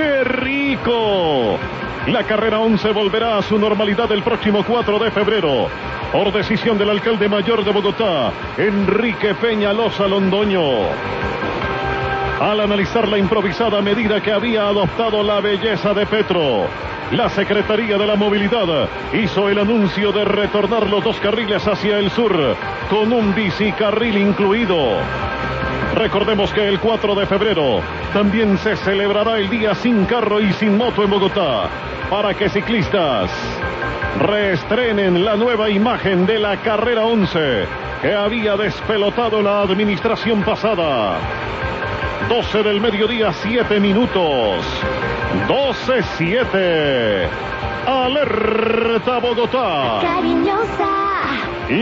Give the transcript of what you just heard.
¡Qué rico! La carrera 11 volverá a su normalidad el próximo 4 de febrero. Por decisión del alcalde mayor de Bogotá, Enrique Peñalosa Londoño. Al analizar la improvisada medida que había adoptado la belleza de Petro, la Secretaría de la Movilidad hizo el anuncio de retornar los 2 carriles hacia el sur, con un bicicarril incluido. Recordemos que el 4 de febrero también se celebrará el Día Sin Carro y Sin Moto en Bogotá, para que ciclistas reestrenen la nueva imagen de la carrera 11 que había despelotado la administración pasada. 12 del mediodía, 7 minutos. 12:07. Alerta Bogotá. Cariñosa.